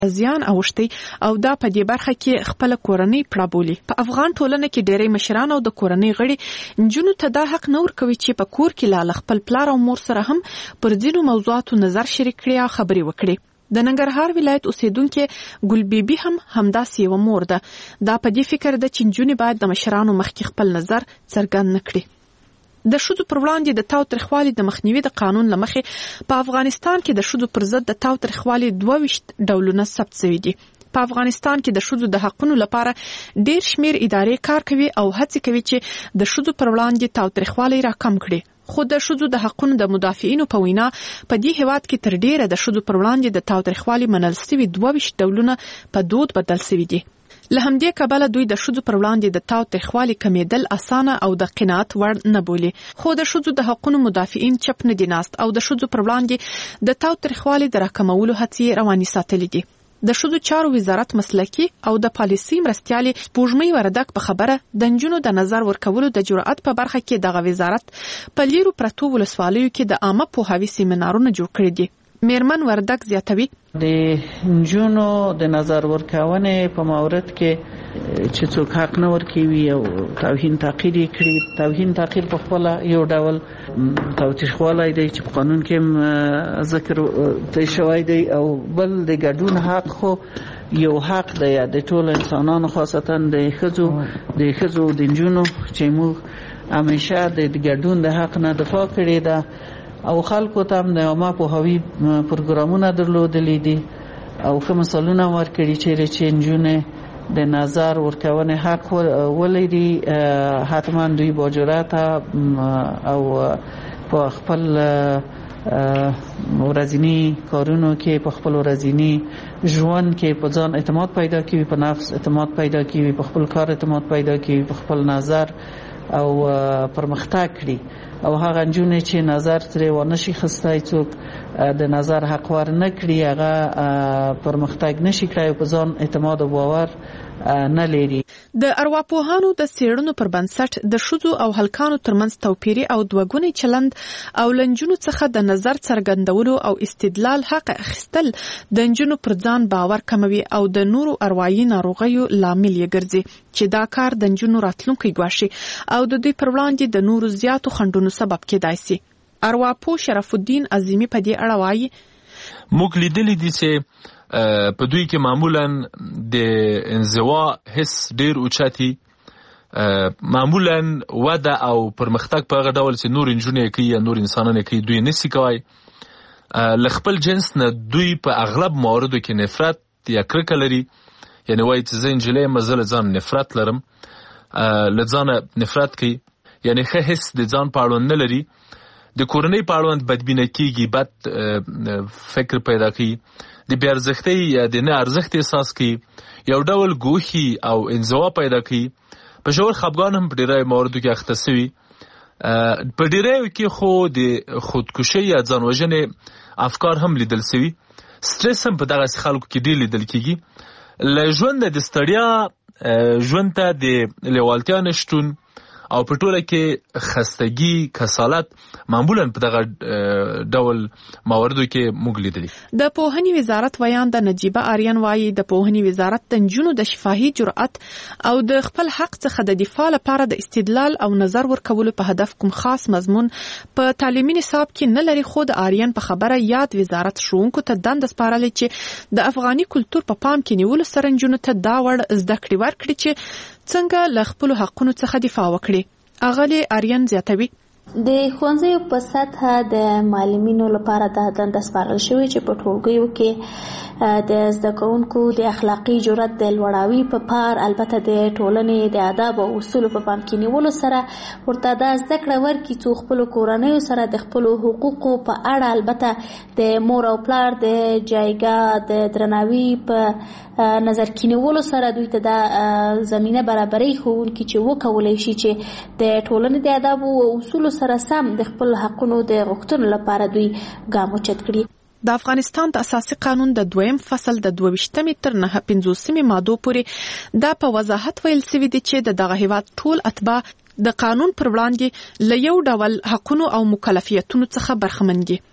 زیان اوښتی او دا په دې برخه کې خپل کورنۍ پړابولي. په افغان ټولنه کې ډېری مشران او د کورنۍ غړي نجونو ته دا حق نه ورکوي چې په کور کې له خپل پلار او مور سره هم پر ځینو موضوعاتو نظر شریک کړي او خبرې وکړي. د ننګرهار ولایت اوسیدونکو ګل بیبي هم همداسې یو مور ده. دا په دې فکر ده چې نجونې باید د مشرانو مخکې خپل نظر څرګند نکړي. د ښځو پر وړاندې د تاوتریخوالي د مخنیوي د قانون له مخې په افغانستان کې د ښځو پر ضد د تاوتریخوالي 22 ډولونه ثبت شوي دي. په افغانستان کې د ښځو د حقونو لپاره ډېر شمیر ادارې کار کوي او هڅې کوي چې د ښځو پر وړاندې تاوتریخوالي راکم کړي. خو د ښځو د حقونو د مدافعینو په وینا په دې هیواد کې تر ډیره د ښځو پر وړاندې د تاوتریخوالي منل شوي 22 ډولونه په دود بدل شوي دي. له همدې کبله دوی د ښځو پر وړاندې د تاوتریخوالي کمیدل اسانه او د قناعت وړ نه بولي. خو د ښځو د حقونو مدافعین چپ نه دي ناست او د ښځو پر وړاندې د تاوتریخوالي د راکمولو هڅې روانې ساتلې دي. د ښځو چارو وزارت مسلکي او د پالیسي مرستیالي سپوږمۍ وردک په خبره د نجونو د نظر ورکولو د جرأت په برخه کې دغه وزارت په لیرو پرتو ولسوالیو کې د عامه پوهاوي سیمینارونه جوړ کړي دي. میرمن وردک زیاتوي د نجونو د نظر ورکونې په مورد کې چې څوک حق نه ورکوي او توهین تحقیر کړي. توهین تحقیر په خپل یو ډول تاوتریخوالی دی چې په قانون کې ذکر ته شوی دی او بل د ګډون حق خو یو حق دی د ټولو انسانانو خاصتا د ښځو د نجونو چې موږ همیشه د ګډون د حق نه دفاع کړې ده او خلکو ته هم د عامه پوهاوي پروګرامونه درلودلي دي او کوم مثالونه ورکړي چې نجونې د نظر ورکونې حق ولري. حتما دوی با جرأت او په خپل ورځني کارونو کې په خپل ورځني ژوند کې په ځان اعتماد پیدا کوي، په نفس اعتماد پیدا کوي، په خپل کار اعتماد پیدا کوي، په خپل نظر او پرمختګ کړي. او هغه نجونې چې نظر ترې ونشي خسته څوک د نظر حق ور نه کړي هغه پرمختګ نشي کړی، په ځان اعتماد او باور نه لري. د ارواپوهانو د څېړنو پر بنسټ د ښځو او هلکانو ترمنځ توپیري او دوګونی چلند او لنجونو څخه د نظر څرګندولو او استدلال حق اخیستل د نجونو پر ځان باور کموي او د نورو اروايي ناروغیو لامل یې ګرځي چې دا کار د نجونو راتلونکی ګواښي او د دوی پر وړاندې د نورو زیاتو خنډونو سبب کېدای شي. ارواپوه شرف الدین عظیمی په دې اړه وایي موږ لیدلي دي چې په دوی کې معمولا د انزوا حس ډیر اوچتي، معمولا وده او پرمختګ په هغه ډول چې نور نجونې کوي یا نور انسانان کوي دوی نسی کوي. له خپل جنس نه دوی په اغلب مواردو کې نفرت یا کرکه لري، یعنی وایي چې زه نجلۍ یم زه له ځان نفرت لرم، له ځانه نفرت کوي، یعنی ښه حس د ځان په اړوند نه لري. د کورنۍ په اړوند بدبینه کېږي، بد فکر پیدا کوي، د بې ارزښتۍ یا د نه ارزښت احساس کوي، یو ډول ګوښي او انزوا پیدا کوي. په ژور خفګان هم په ډېری مواردو کې اخته شوي. په ډېریو کې خو د خودکشۍ یا ځان وژنې افکار هم لیدل شوي. سټرس هم په دغسې خلکو کې ډېر لیدل کېږي. له ژونده د ستړیا ژوند ته د لیوالتیا نشتون او په ټوله کې خستګي، کسالت معمولا په دغه ډول مواردو کې موږ لیدلي. د پوهنې وزارت ویان د نجیبه آریان وایي د پوهنې وزارت د نجونو د شفاهي جرأت او د خپل حق څخه د دفاع لپاره د استدلال او نظر ورکولو په هدف کوم خاص مضمون په تعلیمي نصاب کې نه لري. خو د آریان په خبره یاد وزارت ښوونکو ته دنده سپارلې چې د افغاني کلتور په پام کې نیولو سره نجونو ته دا وړ زده کړې ورکړي چې څنګه له خپلو حقونو څخه دفاع وکړي. اغلی آریان زیاتوي د ښوونځیو په سطحه د معلمینو لپاره دا دنده سپارل شوې چې په ټولګیو کې د زده کوونکو د اخلاقي جرأت د لوړاوي په پار البته د ټولنې د آداب او اصولو په پام کې نیولو سره ورته دا زده کړه ورکړي څو خپلو کورنیو سره د خپلو حقوقو په اړه البته د مور او پلار د جایګاه د درناوي په نظر کې نیولو سره دوی ته دا زمینه برابرۍ ښوونکي چې وکولی شي چې د ټولنې د آداب او اصولو سره سم د خپل حقونو د غوښتنو لپاره دوی ګام اوچت کړي. د افغانستان د اساسي قانون د 2م فصل د 22 تر 950 مادو پورې دا په وضاحت ویل شوی دی چې دغه هیواد ټول اتباع د قانون پر وړاندې له یو ډول حقونو او مکلفیتونو څخه برخمن دي.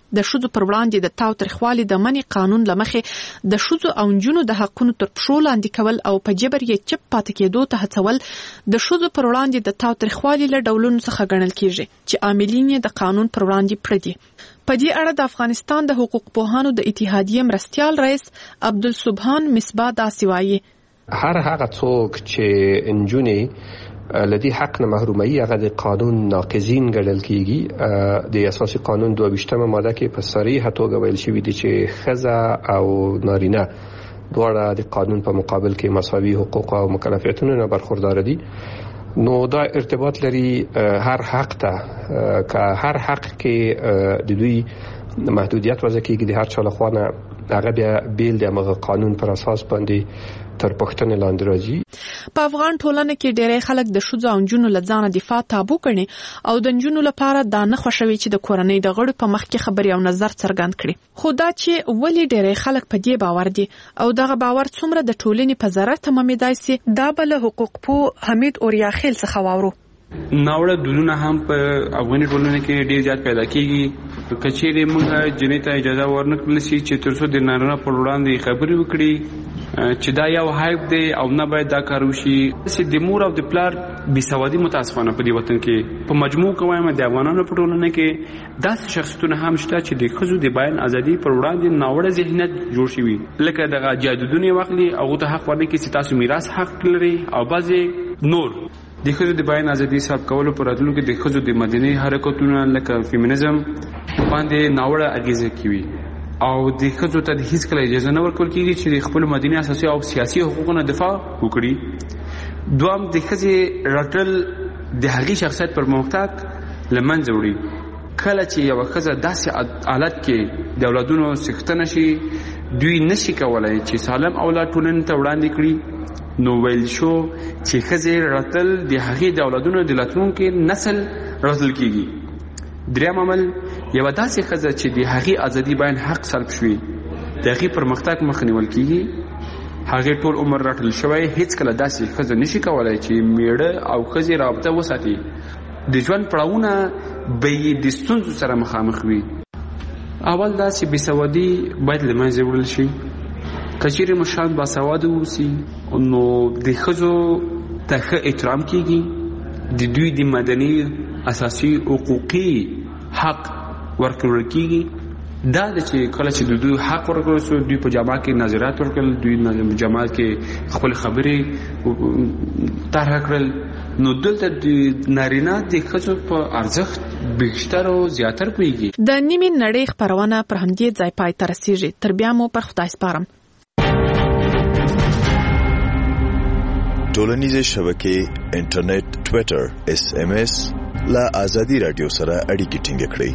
د ښځو پر وړاندې د تاوتریخوالي د منع قانون لمخې د ښځو او نجونو د حقونو تر پښو لاندې کول او په جبر یې چپ پاتې کېدو ته هڅول د ښځو پر وړاندې د تاوتریخوالي له ډولونو څخه ګڼل کیږي چې عاملین یې د قانون پر وړاندې پړه دي. په دې اړه د افغانستان د حقوق پوهانو د اتحادیې مرستیال رئیس عبدالسبحان مصباح داسې وایي: هر هغه څوک چې نجونې لدی حق نه محرومي هغه د قانون ناقضین ګڼل کیږي. د اساسي قانون 22 ماده کې په صریحه توګه ویل شوی دی چې ښځه او نارینه دواړه د قانون په مقابل کې مساوي حقوق او مکلفیتونو نه برخوردار دي. نو دا ارتباط لري هر حق ته که هر حق کې د دوی محدودیت وضع کیږي د هر چا لخوا نه هغه بیا بیل د هغه قانون پر اساس باندې تر پښتنې لاندې راځي. په افغان ټولنه کې ډېری خلک د ښځو او نجونو له ځانه دفاع تابو کړي او د نجونو لپاره دا نه خوښوي چې د کورنۍ د غړو په مخ کې خبرې او نظر څرګند کړي. خو دا چې ولې ډېری خلک په دې باور دي او دغه باور څومره د ټولنې په ضرر تمامېدای سي، دا به له حقوق پوه حمید اوریاخیل څخه واورو. ناوړه دودونه هم په افغاني ټولنه کې ډېر زیات پیدا کیږي. کچېرې موږ جنې ته اجازه ورنکړل شي چې تر څو د نارینه پر وړاندې خبرې وکړي چې دا یو هایپ دی او نه باید دا کار وشي. چې د مور او د پلار بېسوادي متاسفانه په دې وطن کې په مجموع کې وایم د افغانانو په ټولنه کې داسې شخصیتونه هم شته چې د ښځو د بیان ازادي پر وړاندې ناوړه ذهنیت جوړ شوي، لکه دغه جادودونه واخلي هغو ته حق ورنکړي چې تاسو میراث حق لري، او بعضې نور د ښځو د بیان ازادي صاحب کولو پر راتلونکي د ښځو د مدني حرکتونه لکه فیمینیزم باندې ناوړه اغیزه کوي او د ښځو ته هیڅ کله اجازه نه ورکول کیږي چې د خپل مدني اساسي او سیاسي حقوقو دفاع وکړي. دوام د ښځې رټل د هغې شخصیت پر محتاج لمنځه وړي. کله چې یو ښځه داسې حالت کې د اولادونو څښتنه شي، دوی نشي کولای چې سالم اولاد ټولنې ته وړاندې کړي. نو ویل شو چې ښځې رټل د هغې د اولادونو د راتلونکي نسل رټل کیږي. دریم عمل یوه داسې ښځه چې د هغې ازادي بیان حق سلب شوي د هغې پرمختګ مخه نیول کیږي. هغې ټول عمر رټل شوی، هیڅ کله داسې ښځه نشي کولای چې میړه او ښځې رابطه وساتي. د ژوند پړاوونه به یې د ستونزو سره مخامخ وي. اول دا چې بېسوادي باید له منځه وړل شي. که چیرې مشران باسواده اوسي نو د ښځو ته ښه احترام کیږي، د دوی د مدني اساسي حقوقي حق ورکړل کیږي. دا د چې کله چې د دوی حق ورکړل شو، دوی په جامعه کې نظریات ورکړل، دوی په جامعه کې خپل خبرې طرح کړل، نو دلته د نارینه د ښځو په ارزښت بیشتر او زیاتر پوهیږي. د نیمې نړۍ خپرونه پر همدې ځای پای ته رسیږي. تر بیا مو پر خدای سپارم. ټولنیزې شبکې، انټرنیټ، ټویټر، SMS لا آزادي رادیو سره اړیکې ټینګ کړئ.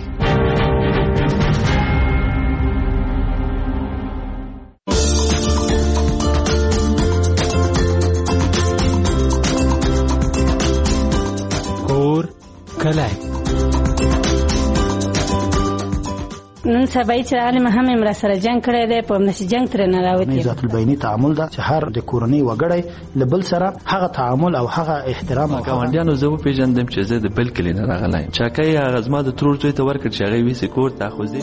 کور کلی نن سبا چې عالم هم امر سره جنگ کړی دی، په نشي جنگ تر نه راوتی. ذات البینی تعامل دا چې هر د کورنۍ وګړی لبل سره هغه تعامل او هغه احترام او ګاونډیانو زه پیژندم چې زه د بل کلی نه راغلایم. چاکای هغه زما د ترور زوی ته ورکړ چې هغه ویسي کور ته خوځي.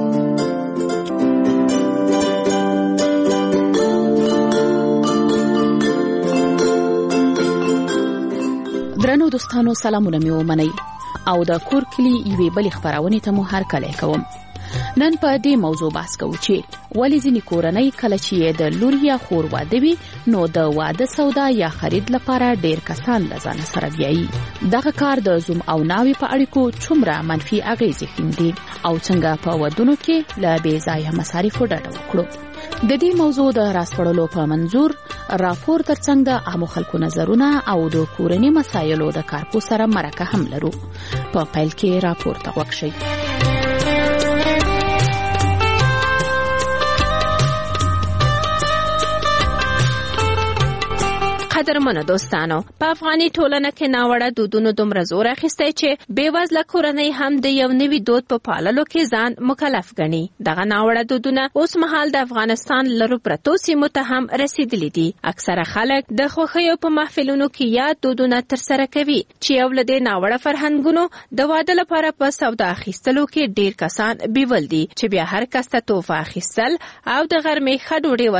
درنو دوستانو سلامونه مې ومنئ او د کور کلی یوې بلې خپرونې ته مو هرکلی کوم. نن په دې موضوع بحث کوو چې ولې ځینې کورنۍ کله چې د لور یا خور واده وي نو د واده سودا یا خرید لپاره ډېر کسان له ځانه سره بیایي. دغه کار د زوم او ناوې په اړیکو څومره منفي اغیزې ښیندي او څنګه په ودونو کې له بې ځایه مصارفو ډډه وکړو. د دې موضوع د راسپړلو په منظور راپور ترڅنګ د عامو خلکو نظرونه او د کورنۍ مسایلو د کارپو سره مرکه هم لرو. په پیل کې راپور ته غوږ شئ. قدرمنو دوستانو، په افغاني ټولنه کې ناوړه دودونو دومره زور اخیستی چې بېوزله کورنۍ هم د یو نوي دود په پاللو کې ځان مکلف ګڼي. دغه ناوړه دودونه اوس مهال د افغانستان لرو پرتو سیمو ته هم رسیدلي دي. اکثره خلک د خوښیو په محفلونو کې یاد دودونه ترسره کوي چې یو له دې ناوړه فرهنګونو د واده لپاره په سودا اخیستلو کې ډېر کسان بیول دي چې بیا هر کس ته تحفه اخیستل او د غرمې ښه ډوډۍ